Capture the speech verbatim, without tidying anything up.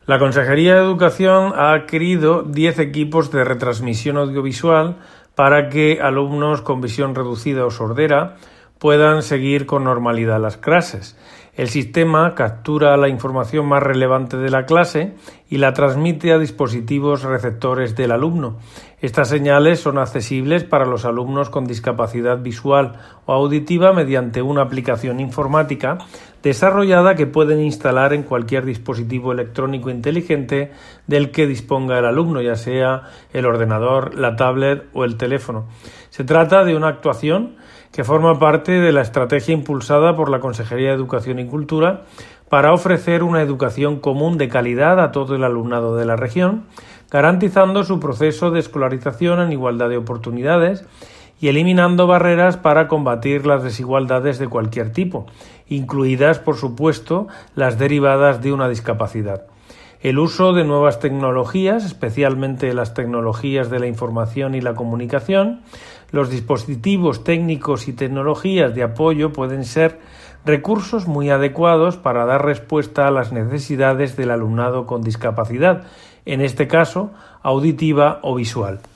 La Consejería de Educación ha adquirido diez equipos de retransmisión audiovisual para que alumnos con visión reducida o sordera puedan seguir con normalidad las clases. El sistema captura la información más relevante de la clase y la transmite a dispositivos receptores del alumno. Estas señales son accesibles para los alumnos con discapacidad visual o auditiva mediante una aplicación informática desarrollada que pueden instalar en cualquier dispositivo electrónico inteligente del que disponga el alumno, ya sea el ordenador, la tablet o el teléfono. Se trata de una actuación que forma parte de la estrategia impulsada por la Consejería de Educación y Cultura para ofrecer una educación común de calidad a todo el alumnado de la región, garantizando su proceso de escolarización en igualdad de oportunidades y eliminando barreras para combatir las desigualdades de cualquier tipo, incluidas, por supuesto, las derivadas de una discapacidad. El uso de nuevas tecnologías, especialmente las tecnologías de la información y la comunicación, los dispositivos técnicos y tecnologías de apoyo pueden ser recursos muy adecuados para dar respuesta a las necesidades del alumnado con discapacidad, en este caso auditiva o visual.